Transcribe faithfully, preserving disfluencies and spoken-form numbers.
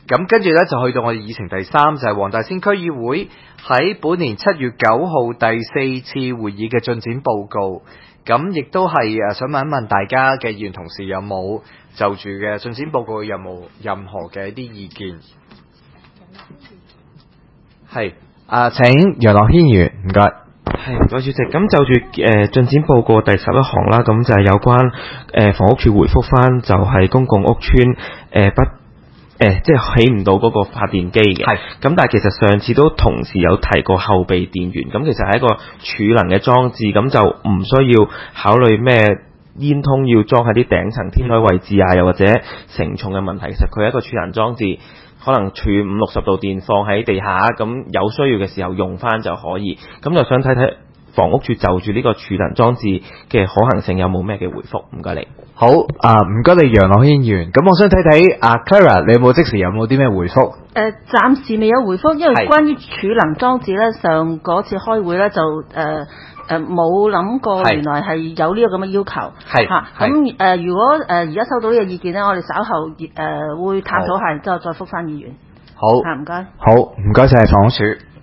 咁跟住咧就去到我哋議程第三，就係黃大仙區議會喺本年七月九號第四次會議嘅進展報告。咁亦都係誒想問一問大家嘅議員同事有冇就住嘅進展報告有冇任何嘅一啲意見？係啊，請楊樂軒議員，唔該。 係，唔該主席。咁就住誒進展報告第十一項啦，咁就係有關誒、呃、房屋署回覆翻，就係公共屋邨誒、呃、不誒、呃、即係起唔到嗰個發電機嘅。係。咁但係其實上次都同時有提過後備電源，咁其實係一個儲能嘅裝置，咁就唔需要考慮咩煙通要裝喺啲頂層天台位置啊，又或者承重嘅問題。其實佢係一個儲能裝置。可能儲五六十度電放喺地下，咁有需要嘅時候用翻就可以。咁就想睇睇房屋署就住呢個儲能裝置嘅可行性有冇咩嘅回覆？唔該你。 好啊，唔該你楊樂軒議員。咁我想睇睇阿 Clara，你有冇即時有冇啲咩回覆？ 誒，暫時未有回覆，因為關於儲能裝置咧，上嗰次開會咧就誒。呃誒冇諗過原來係有呢個咁嘅要求，係嚇咁誒。如果誒而家收到呢個意見咧，我哋稍後誒、呃、會探討下，然之後再覆返議員。 好， 嚇唔該。 好，唔該晒房屋署。